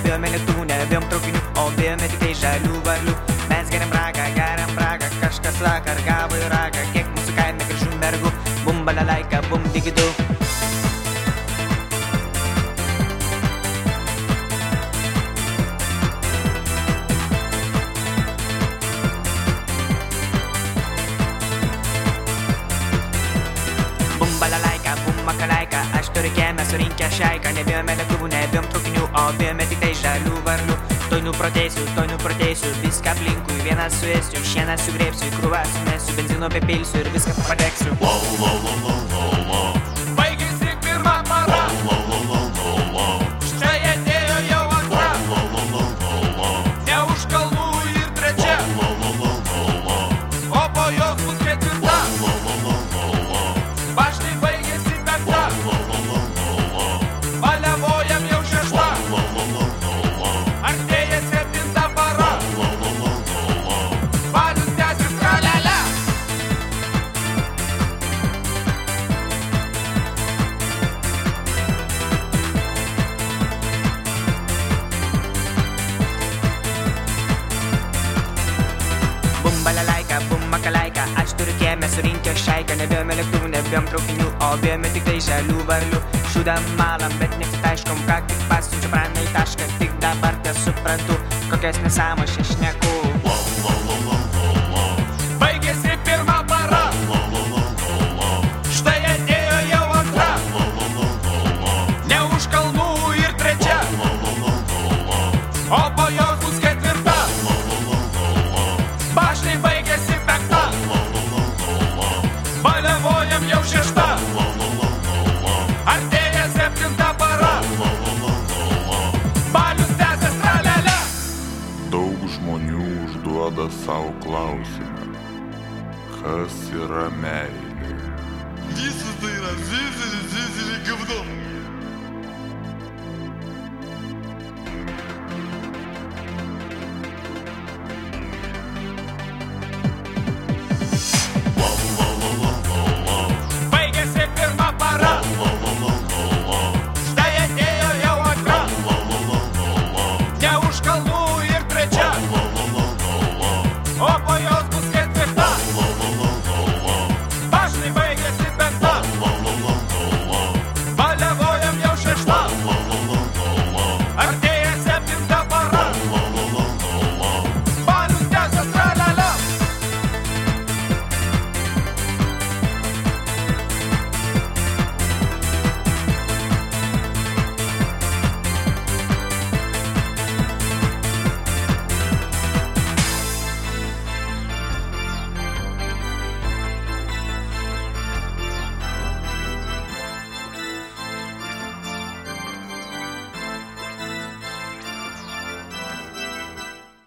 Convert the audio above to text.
nebijome lėktuvų, nebijom traukinių, o bijome tik tai žalių varlių. Mes geriam bragą, kažkas vakar gavo į ragą, kiek mūsų kaime gražių mergų, bum balalaika, bum digidu. Balalaika, bum makalaika, aš turiu kiemę surinkę šeiką. Nebijome lėktuvų, nebijom traukinių, o bijome tik tai žalių varlių. Tuoj nuprotėsiu, viską aplinkui, vieną suėsiu, šieną sugrėbsiu, krūvą sumesiu, benzino bepilsiu ir viską padegsiu. Baigėsi pirma para, štai atėjo jau antra, ne už kalnų ir trečia, o po jos bus ketvirta. Štai baigėsi penkta, baliavojam jau šešta, artėja septinta para, balius tęsis tralele. Bum balalaika, bum makalaika, aš turiu kiemę surinkę šeiką. Nebijome lėktuvų, nebijom traukinių, o bijome tik tai žalių varlių. Šūdam malam, bet nesitaiškom, ką tik pasiunčiu praną į tašką. Tik dabar suprantu, kokias nesąmonės aš šneku. Baigėsi pirma para, štai atėjo jau antra, ne už kalnų ir trečia, o po jos bus ketvirta. Štai baigėsi penkta, baliavojam jau šešta, artėja septinta para, balius tęsis tralele. Daug žmonių užduoda savo klausimą, kas yra meilė. Visas tai yra zizili говно.